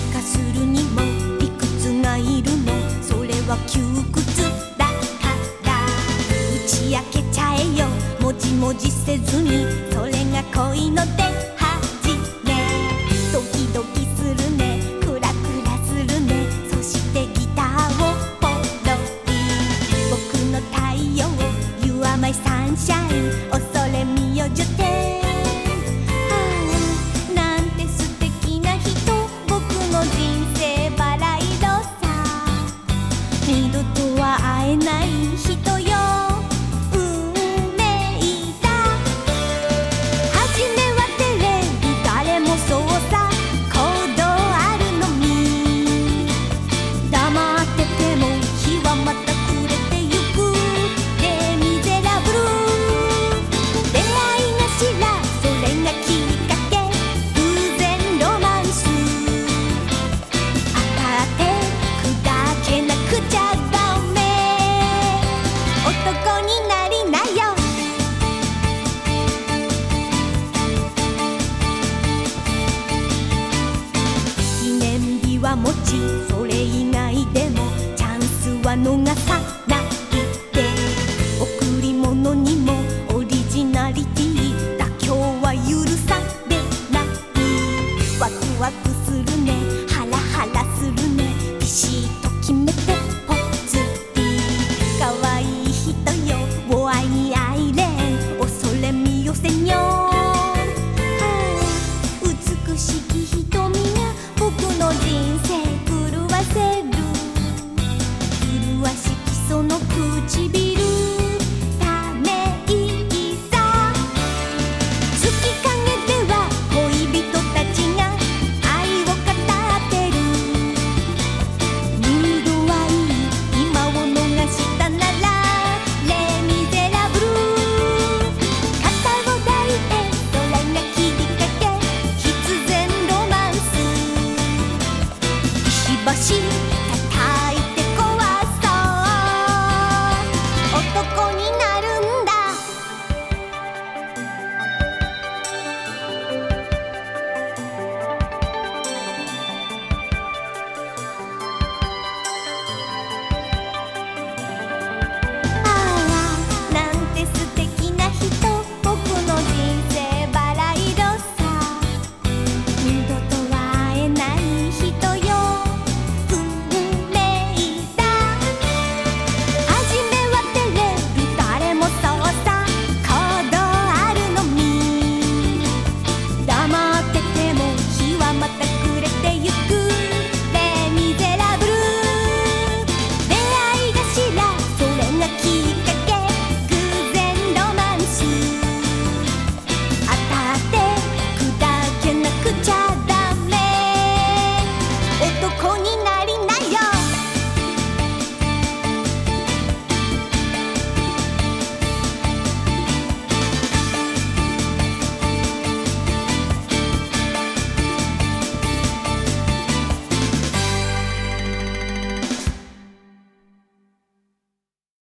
化するにも理屈がいるの、それは窮屈だから打ち明けちゃえよ、もじもじせずに、それが恋の出始め。ドキドキするね、クラクラするね、そしてギターをポロリ。僕の太陽 You are my sunshine 恐れみよ10点。なんて素敵な人、僕の人生バラ色さ。二度とは会えない人よ、運命だ。初めは照れる誰もそうさ、行動あるのみ。黙ってても日はまた暮れてゆく。レ・ミゼラブル。出会い頭、それがきっかけ、偶然ロマンス。当たって砕けなくちゃダメ、男になりなよ。記念日はもち、それ以外でもチャンスは逃さないで。贈り物にもオリジナリティ、妥協は許されない。ワクワクするね、ハラハラするね、ビシッと決めてポツリ。可愛い人よ、お愛に愛れん、恐れみよセニョー。美しき瞳が僕の人生狂わせる。麗しきその唇、ため息さ。月陰では恋人たちが愛を語ってる。ムードはいい、今を逃したならレ・ミゼラブル。肩を抱いて、それがきっかけ、必然ロマンス。石橋